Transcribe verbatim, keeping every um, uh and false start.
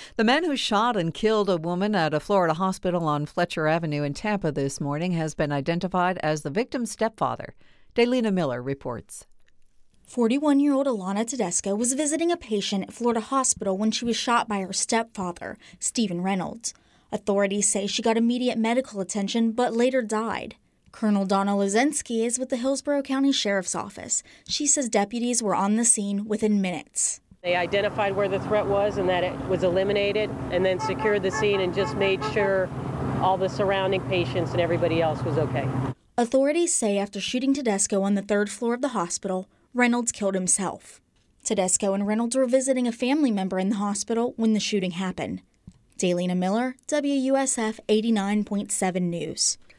The man who shot and killed a woman at a Florida hospital on Fletcher Avenue in Tampa this morning has been identified as the victim's stepfather. Daylina Miller reports. forty-one-year-old Alana Tedesco was visiting a patient at Florida Hospital when she was shot by her stepfather, Stephen Reynolds. Authorities say she got immediate medical attention but later died. Colonel Donna Lozinski is with the Hillsborough County Sheriff's Office. She says deputies were on the scene within minutes. They identified where the threat was and that it was eliminated, and then secured the scene and just made sure all the surrounding patients and everybody else was okay. Authorities say after shooting Tedesco on the third floor of the hospital, Reynolds killed himself. Tedesco and Reynolds were visiting a family member in the hospital when the shooting happened. Daylina Miller, W U S F eighty-nine point seven News.